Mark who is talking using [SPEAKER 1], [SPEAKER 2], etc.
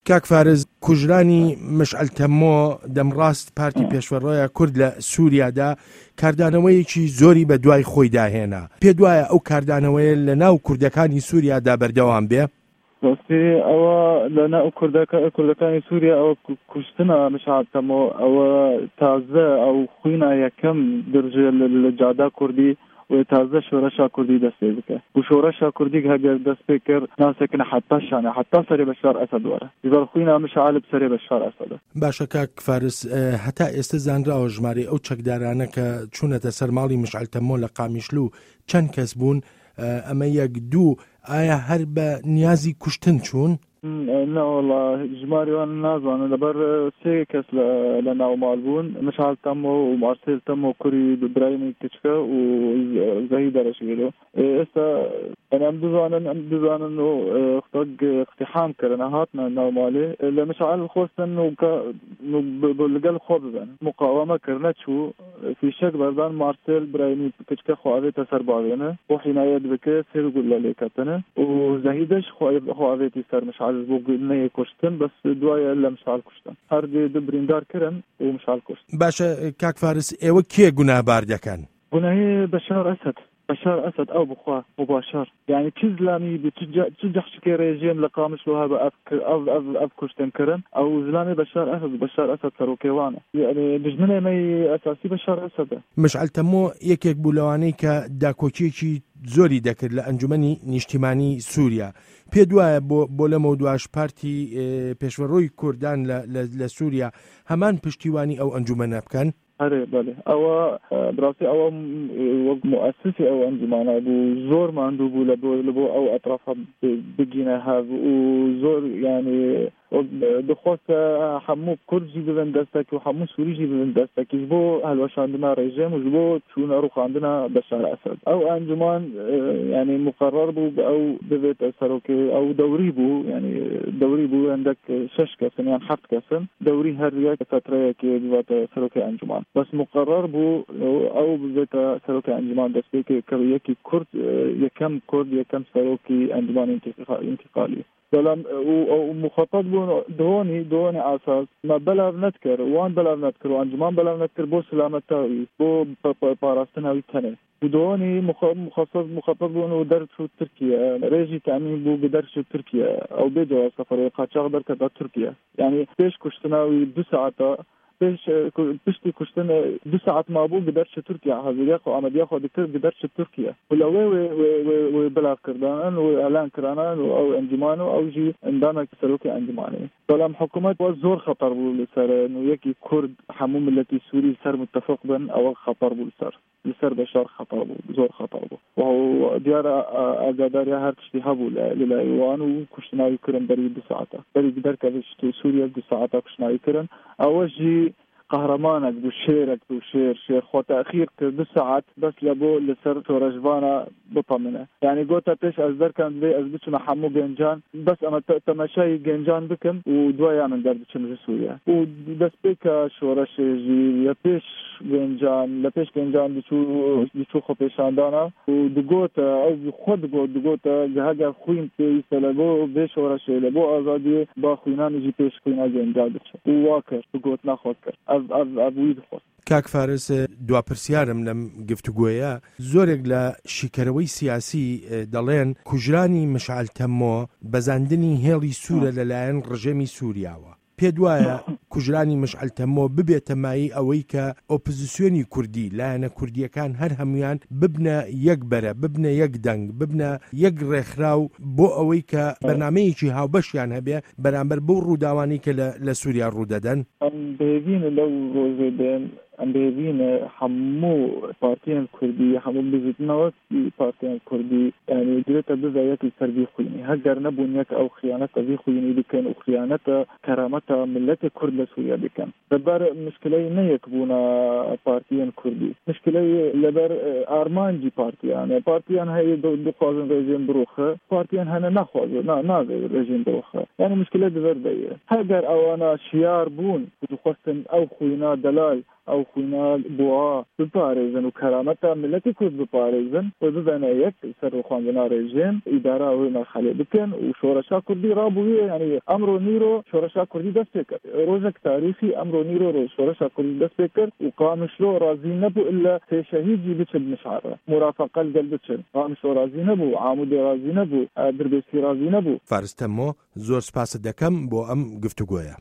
[SPEAKER 1] کاک فارز کوژرانی مشعل تەمۆ دەمڕاست پارتی پێشوەڕۆیە کورد لە سووریادا کاردانەوەیەکی زۆری بە دوای خۆی داهێنا. پێ دوایە ئەو کاردانەوەیە لە ناو کوردەکانی سووریادا بەردەوام بێ؟
[SPEAKER 2] ئەوە لە ناو کوردەکانی سووریا ئەوە کوشتنە مشعل تەمۆ ئەوە تازە ئەو خوینە یەکەم درژێ لە جادا کوردی و تازە شۆرەشا کوردی دەستێ بکە و شۆرەشا کوردی هەگەر دەست پێ کرد ناسێکنە حتا سەرێ بەشار ئەسەد وەرە دیوار خوینە مشعل بسەرێ بەشار ئەسەدە.
[SPEAKER 1] باشە کاک فارس، هەتا ئێستا زانراوە ژمارە ئەو چەکدارانە کە چوونەتە سەر ماڵی مشعل تەمۆ لە قامیشلو چەند کەس بوون؟ ئەمە یەک دوو، ئایا هەر بە نیازی کوشتن چوون؟
[SPEAKER 2] نەوەڵا ژماریوان نازانە لەبەر سێ کەس لە ناوماڵ بوون، مشعل تەمۆ و مارسێل تەمۆ کوڕی برایمی کچکە و زەهی دەرەشگرۆ. ئێستا ئەم دزانن و اقتحام کردن هاتنە ناوماڵێ لە مشعل خۆستن و لەگەڵ خۆ ببن مقاومە کرد نەچوو فیشەک بەردان مارسێل برایمی کچکە خواوێتە سەر باوێنە بۆ حینایەت بکە سێر گول لە لێکەتنە و زەهیدەش خواوێتی سەر مشعل بۆ نەیە کوشتن بەس دوایە لە مشعل کوشتن هەر دو بریندار کردن و مشعل کوشت.
[SPEAKER 1] باشە کاک فارس، ئێوە کێ گوناهبار دەکەن؟
[SPEAKER 2] گوناهی بەشار ئەسەد ئەو بخوا مباشر، یعنی چ زلامی چ جەخشکی رێژیم لە قامشلو هەبە ئەف کوشتن کردن ئەو زلامی بەشار ئەسەد سەرۆکێوانە، یعنی دژمنێمەی ئەساسی بەشار ئەسەدە.
[SPEAKER 1] مشعل تەمۆ یەکێک بوو لەوانەی کە داکۆکیەکی زۆری دەکرد لە ئەنجومەنی نیشتیمانی سووریا. پێ دوایە بۆ لەمە دوایش پارتی پێشوەڕۆی کوردان لە سووریا هەمان پشتیوانی ئەو ئەنجومەنە بکەن؟
[SPEAKER 2] هەرێ بەێ ئەوە بڕاستی ئەوە وەک مؤسسی ئەو ئەنجومانە بوو زۆر ماندوو بوو لە بۆ ئەو ئەطرافە بگینە هەبوو و زۆر یعنی دخواستە هەموو کوردجی ببن دەستێک و هەموو سووریژی ببن دەستێکیش بۆ هەلوەشاندنا ڕێژێم و بۆ چوونە ڕووخاندنە بەشار ئەسەد. ئەو ئەنجومان یعنی مقرڕ بوو ئەو ببێتە سەرۆکێ ئەو دەوری بوو هەندێک 6 کەسن یان 7 کەسن دەوری هەر یەک فترەیەکی بواتە سەرۆکی ئەنجومان، بەس مقرڕ بوو ئەو ببێتە سەرۆکی ئەنجومان دەستێکی کە یەکی کورد یەکەم سەرۆکی ئەنجومان انتقالی بەڵام و مخاطب بوون دوانی ئاساس ما بەلاو نەتکرد وان بەلاو نەتکرد و ئەنجومان بەلاو نەتکرد بۆ سلامەتاوی بۆ پاراستناوی تەنێ و دوانی مخاطب بوون و دەرچوو تورکیا ڕێژی تامین بوو بە دەرچوو تورکیا ئەو بێجا سەفەرەوەی قاچاق دەرکەدا تورکیا، یعنی پێش کوشتناوی 2 ساعتە پشتی کوشتن 2 ساعت مابوو بدەرچ تورکیا هەزیریا خۆ ئامادەیە خۆ دەکرد بدەرچ تورکیا و لەوێ بەلاوکردان و ئەلان کردان و ئەو ئەنجومان و ئەوژی ئەندامێکی سەرۆکی ئەنجومانی. بەڵام حکوومەت وە زۆر خەتەر بوو لەسەر یەکی کورد هەموو ملەتی سووری سەر متفق بن ئەوە خەتەر بوو لەسەر بەشار خەتەر بوو زۆر خەتەر بوو و دیارە ئاگاداریە هەر تشتی هەبوو لەلایوان و کوشتناوی کردن بەری 2 ساعتە بەری دەرکەوێت سووریا 2 ساعتە کوشتناوی کردن ئەوەژی قهرمانك بو شيرك بو شير خو تأخير 2 ساعات بس لبو لسر تورجبانا بطمنه، يعني قوتا بيش أزدر كان لي أزبتشنا حمو جنجان بس أما تماشاي جنجان بكم ودوايا من در بتشن سوريا ودس بيكا شورش جي يبيش جنجان لبيش جنجان بيشو خو بيشاندانا ودقوتا أو خود دقوتا جهاجا خوين بيس لبو بيش ورش لبو أزادي با خوينان يجي بيش خوينا جنجان بتش وواكر دقوت ناخد كر
[SPEAKER 1] کاک فارس، دواپرسیارم لەم گفتوگۆیە زۆرێک لە شیکەرەوەی سیاسی دەڵێن کوژرانی مشعل تەمۆ بەزاندنی هێڵی سوورە لەلایەن ڕژێمی سووریاوە. پێ دوایە کوژرانی مشعل تەمۆ ببێتە مایی ئەوەی کە ئۆپۆزیسیۆنی کوردی لایەنە کوردیەکان هەر هەمویان ببنە یەک بەرە ببنە یەک دەنگ ببنە یەک ڕێکخراو بۆ ئەوەی کە بەرنامەیەکی هاوبەشیان هەبێ بەرامبەر بۆ ڕووداوانی کە لە سووریا ڕوودەدەن.
[SPEAKER 2] ئەم بێبینە هەموو پارتیان کوردی هەموو بزیتنەوەی پارتیان کوردی یعنی درێتە بزایەتی سەربی خوێنی هەگەر نەبوون یەک ئەو خیانەتە بی خوێنی بکەن و خیانەتە کەرامەتە ملەتی کورد لە سووریا بکەن. لەبەر مشکلەی نەیەک بوونە پارتیان کوردی مشکلەی لەبەر ئارمانجی پارتیان هەیە دخوازن ڕێژێن بڕۆخە پارتیان هەنە ناخوازن ناگەی ڕێژێن بڕۆخە، یعنی مشکلە دەبەردەیە هەگەر ئەوانە شیار بوون دخواستن ئەو خوێنە دەلای ئەو خوینا بووە بپارێزن و کەرامەتە ملەتی کورد بپارێزن و ببەنە یەک سەر خوێندنا ڕێژێن ئیدارە ئەوەی مەرحەلێ بکەن و شۆرەشا کوردی ڕابوویە ینی ئەمڕۆ نیرۆ شۆرەشا کوردی دەست پێ کرد ڕۆژێک تاریخی ئەمڕۆ نیرۆ شۆرەشا کوردی دەست پێ کرد و قامشلۆ ڕازی نەبوو إلا تێشەهیدی بچن مشعرە مرافقە لەگەڵ بچن قامشلۆ ڕازی نەبوو عامودێ ڕازی نەبوو دەربێسی ڕازی نەبوو.
[SPEAKER 1] فارس تەمۆ زۆر سپاست دەکەم بۆ ئەم گفتوگۆیە.